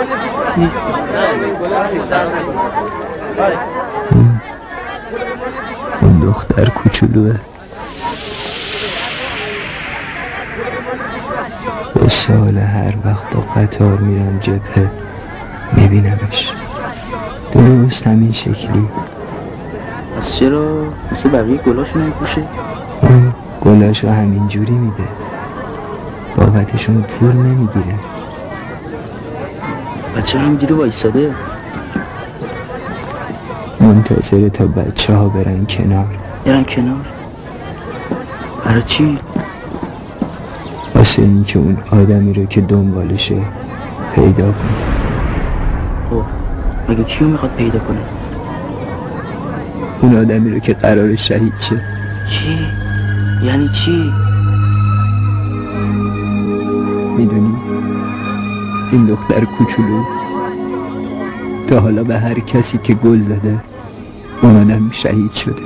این دختر کوچولوه. به سال هر وقت با قطار میرم جبهه میبینمش درست همین شکلی. پس چرا مثل بقیه گلاشو نمیپوشه؟ گلاشو همین جوری میده، بابتشون پول نمیگیره. بچه همینجوری وایساده منتظره تا بچه ها برن کنار. برای چی؟ واسه این که اون آدمی رو که دنبالشه پیدا کنه. خب مگه کیو میخواد پیدا کنه؟ اون آدمی رو که قرار شهید شه. چی؟ یعنی چی؟ میدونی این دختر کوچولو تا حالا به هر کسی که گل داده اون آدم شهید شده.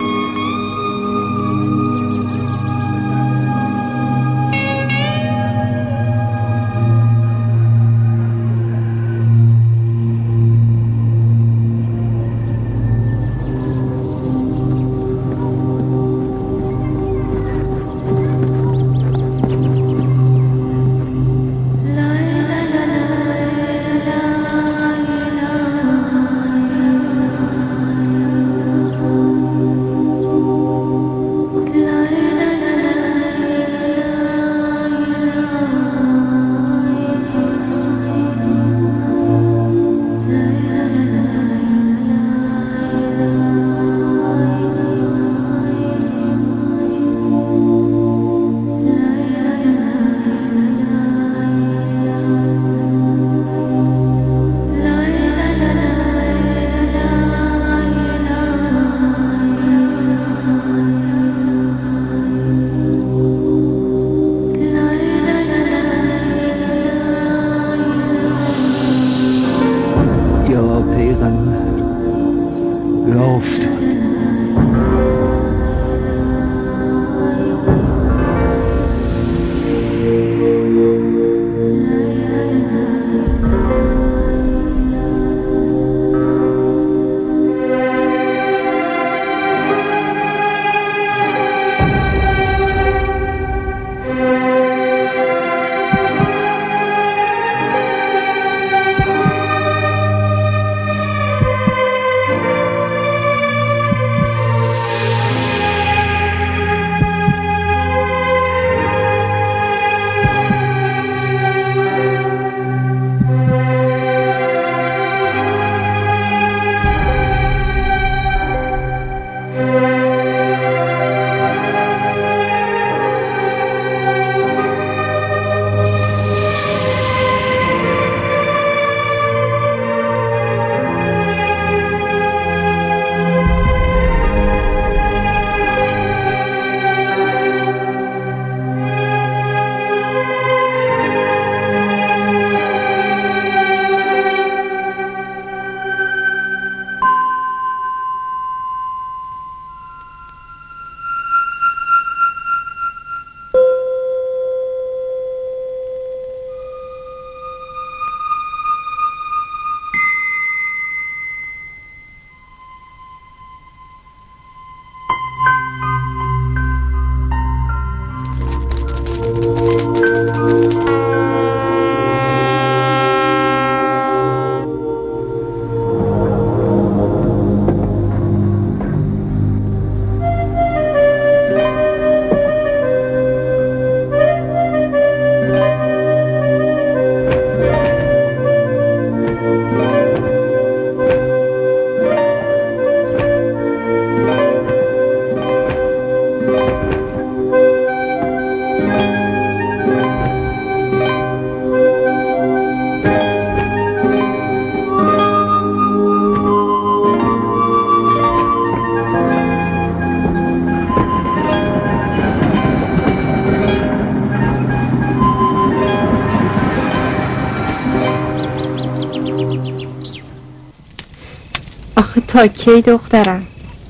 آخه تا کی دخترم؟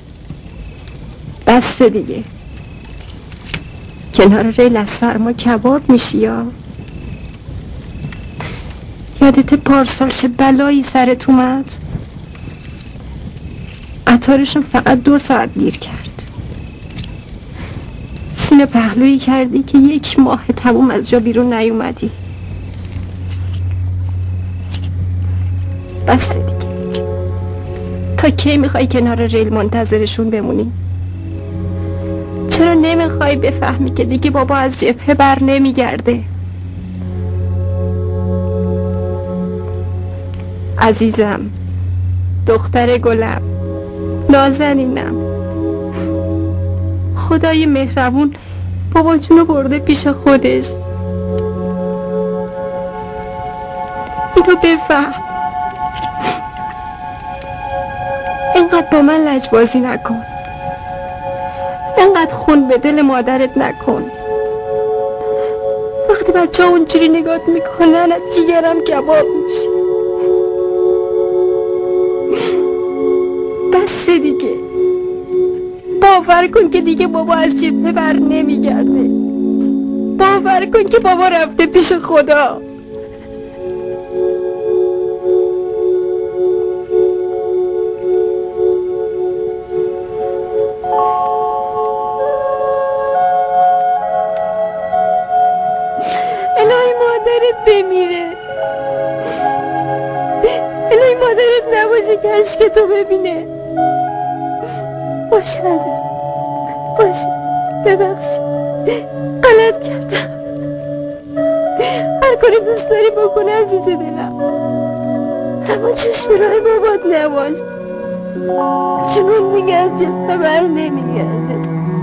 بسته دیگه. کنار ریل از سرما کباب میشی یا یادت پارسال چه بلایی سرت اومد؟ قطارشون فقط 2 ساعت دیر کرد. سینه پهلویی کردی که 1 ماه تموم از جا بیرون نیومدی. بس دیگه. تا کی میخوای کنار ریل منتظرشون بمونی؟ چرا نمیخوای بفهمی که دیگه بابا از جبهه بر نمیگرده؟ عزیزم، دختر گلم، نازنینم، خدای مهربون بابا جونو برده پیش خودش. اینو بفهم. اینقدر با من لجبازی نکن، اینقدر خون به دل مادرت نکن. وقتی بچه ها اونجوری نگات میکنن از جیگرم کباب میشه. بس دیگه. باور کن که دیگه بابا از جبهه بر نمیگرده. باور کن که بابا رفته پیش خدا. الهی مادرت بمیره. الهی مادرت نباشه که عشق تو ببینه. باشه عزیز، باشه. ببخشید، غلط کردم. هر کاری دوست داری بکنه عزیز دلم، اما چشم راه بابات نباش. چون دیگه از جبهه بر نمیگرده.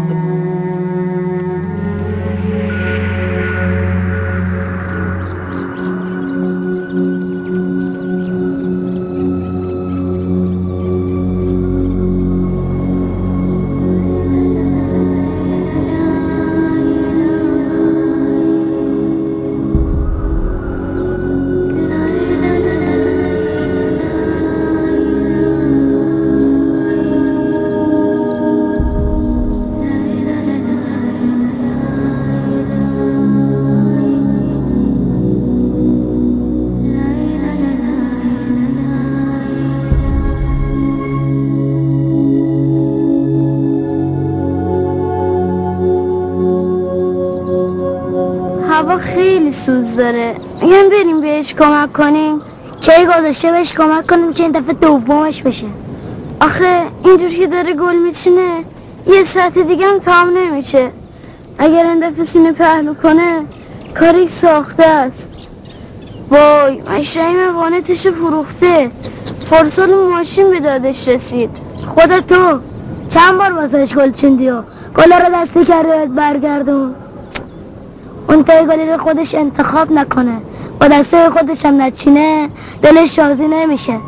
هوا خیلی سوز داره. میگم بریم بهش کمک کنیم. چای گذاشته بهش کمک کنیم که این دفعه دومش بشه. آخه اینجور که داره گل میچینه 1 ساعت دیگه هم تمام نمیشه. اگر این دفعه سینه پهلو کنه کاری ساخته است. وای مشرعیم وانتش فروخته. فرسال ماشین به دادش رسید. خدا تو چند بار واسهش گل چیندی و گل رو دستی کرده برگردون. اون تای گلی رو خودش انتخاب نکنه، با دسته خودش هم نچینه دلش راضی نمیشه.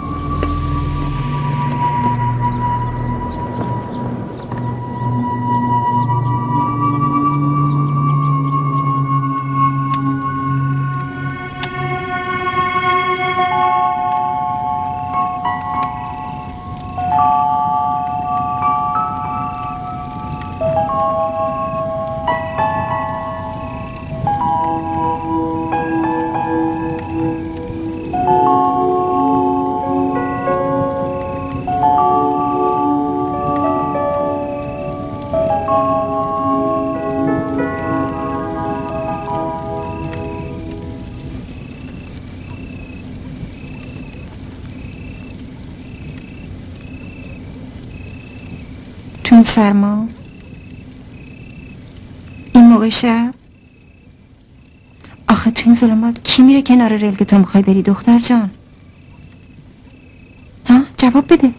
تو این سرما، این موقع شب، آخه تو این ظلمات کی میره کنار ریل که تو میخوای بری دختر جان؟ ها جواب بده.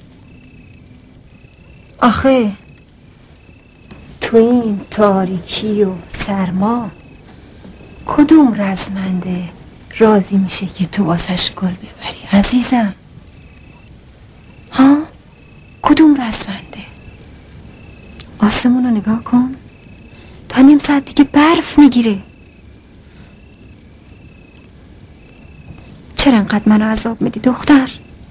آخه تو این تاریکی و سرما کدوم رزمنده راضی میشه که تو واسش گل ببری عزیزم؟ ها کدوم رزمنده؟ آسمون رو نگاه کن، تا نیم ساعت دیگه برف میگیره. چرا انقدر منو عذاب میدی دختر؟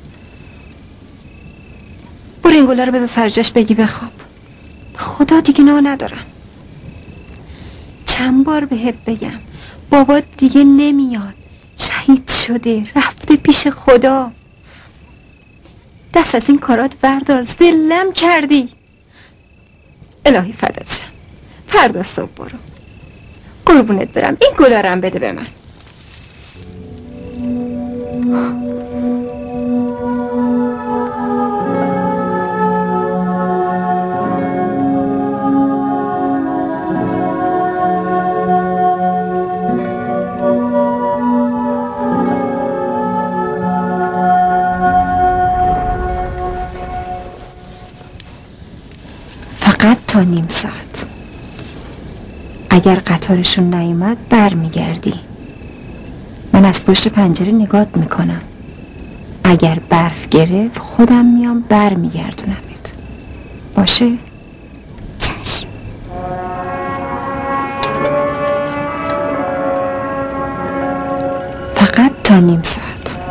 برو این گلا رو بذار سر جاش بگی بخواب. خدا دیگه نه ندارم. چند بار بهت بگم بابا دیگه نمیاد، شهید شده، رفته پیش خدا. دست از این کارات بردار، ذلم کردی. الهی فدات شم، فردا صبح برو. قربونت برم، این گلارم بده به من. فقط تا نیم ساعت. اگر قطارشون نیومد برمیگردی. من از پشت پنجره نگات میکنم. اگر برف گرفت خودم میام برمیگردونمت. باشه؟ چشم. فقط تا نیم ساعت.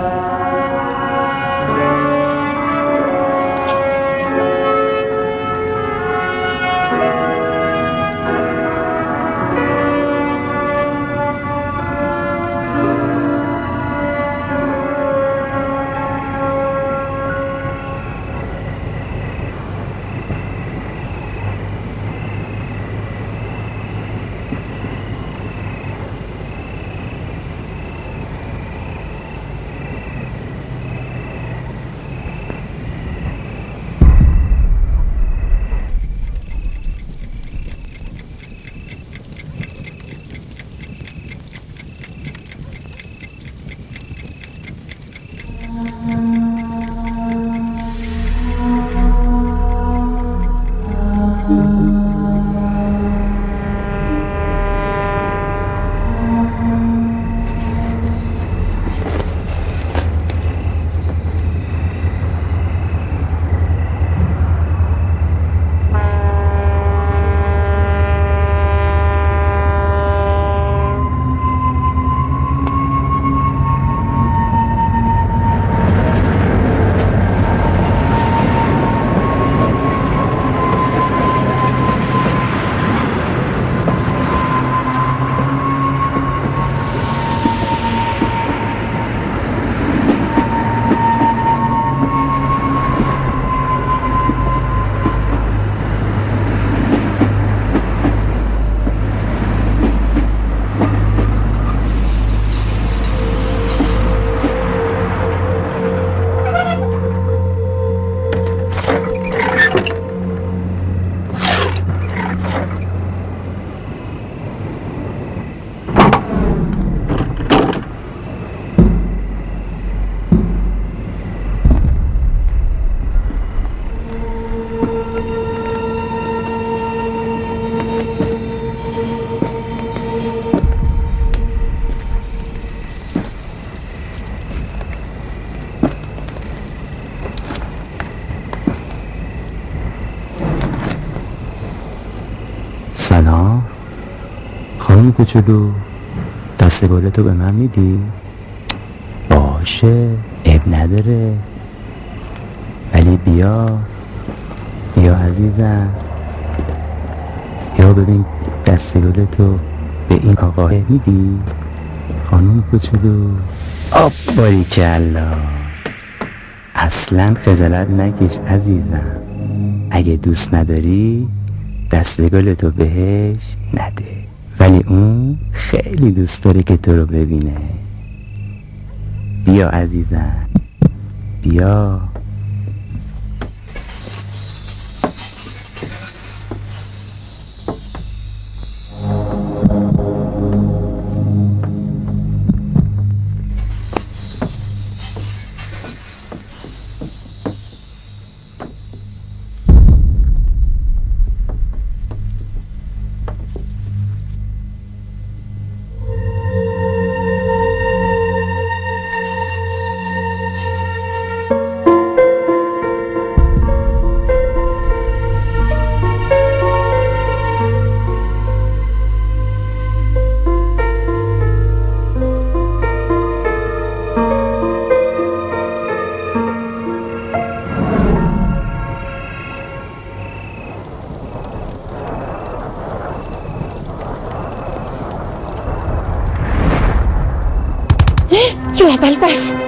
سلام خانم کوچولو، دست گلتو به من میدی؟ باشه، عیب نداره، ولی بیا عزیزم، بیا ببین دست گلتو به این آقا میدی؟ خانم کوچولو. باریکلا، اصلا خجالت نکش عزیزم. اگه دوست نداری دست گلتو بهش نده، ولی اون خیلی دوست داره که تو رو ببینه. بیا عزیزم، بیا. برسیم.